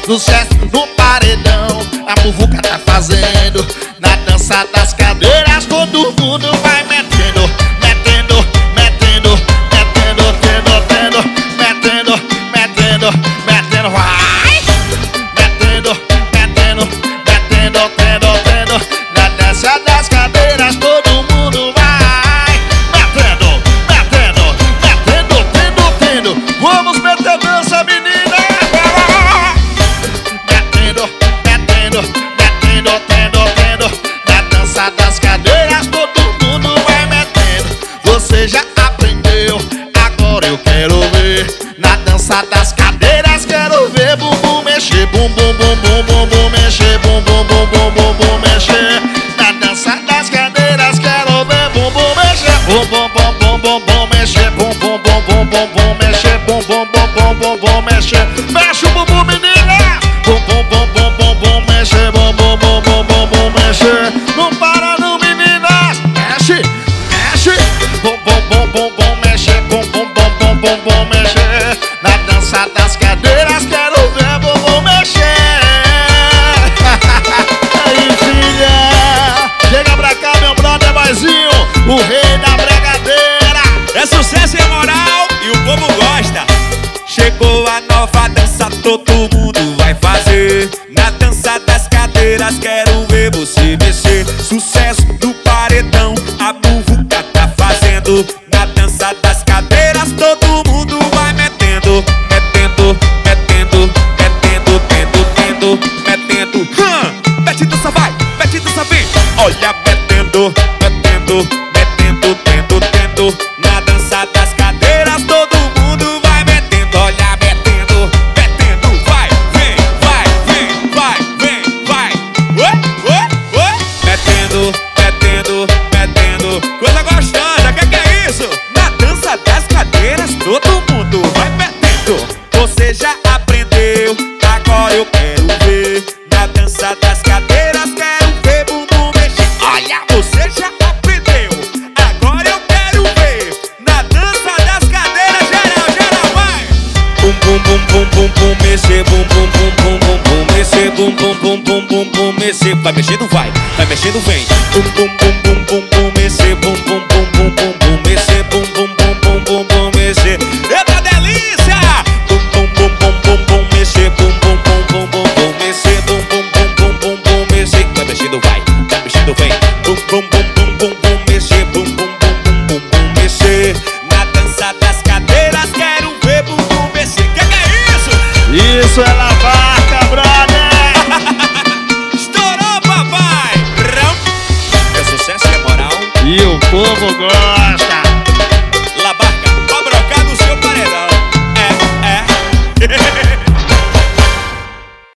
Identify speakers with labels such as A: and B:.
A: sucesso no paredão. A muvuca tá fazendo na dança das cadeiras. Todo mundo vai metendo, metendo, metendo, metendo, tendo, tendo, metendo, metendo, metendo, vai metendo, metendo, metendo, tendo, tendo. Na dança das cadeiras todo mundo vai metendo, metendo, metendo, tendo, tendo. Vamos meter dança, menina. Metendo, metendo, metendo, tendo, tendo. Na dança das cadeiras todo mundo vai metendo. Você já aprendeu, agora eu quero ver. Na dança das cadeiras quero ver bumbum mexer, bum bum bum bum bum bum mexer, bum bum bum bum bum bum mexer. Na dança das cadeiras quero ver bumbum mexer, bum bum bum bum bum bum mexer, bum bum bum bum bum bum mexer, bum bum bum bum bum bum mexer. Mexe o bumbum, menina. Bum bum bum bum bum bum mexer, bum bum bum bum bum bum mexer. Não para não, meninas. Mexe, mexe. Bum bum bum bum bum mexer, bum bum bum bum bum bum mexer. Na dança das cadeiras quero ver bumbum mexer. Aí, filha, chega pra cá, meu brother Boizinho, o rei da bregadeira.
B: É sucesso e é moral e o povo gosta. Chegou a nova dança, todo mundo vai fazer. Na dança das cadeiras quero ver você mexer. Sucesso do paredão, a muvuca tá fazendo. Na dança das cadeiras todo mundo vai metendo, metendo, metendo, metendo, tendo, tendo, metendo. Mete dança, vai, mete dança, vem. Olha, metendo, metendo, metendo, tendo, tendo. Na dança das cadeiras todo mundo vai metendo. Olha, metendo, metendo, vai, vem, vai, vem, vai, vem, vai. Oi, oi, oi. Metendo, metendo, metendo. Coisa gostosa, que é isso? Na dança das cadeiras todo mundo vai metendo. Você já aprendeu, agora eu quero ver. Na dança das cadeiras quero ver bumbum mexer. Olha, você já aprendeu, agora eu quero ver. Na dança das cadeiras, geral, geral, vai. Bum bum bum bum bum bum mexer, bum bum bum bum bum bum mexer, bum bum bum bum bum bum mexer. Vai mexendo, vai mexendo, vem. Bum bum bum bum bum bum mexer, bum bum bum bum bum bum mexer, bum bum bum bum bum bum mexer. Eita delícia! Bum bum bum bum bum bum mexer, bum bum bum bum bum bum mexer, bum bum bum bum bum bum mexer. Vai mexendo, vai mexendo, vem. Bum bum bum bum bum bum mexer, bum bum bum bum bum bum mexer. Na dança das cadeiras quero ver bumbum mexer. Que é isso?
A: Isso é lavaca, brother.
B: Estourou, papai! É sucesso, é moral.
A: E o povo gosta.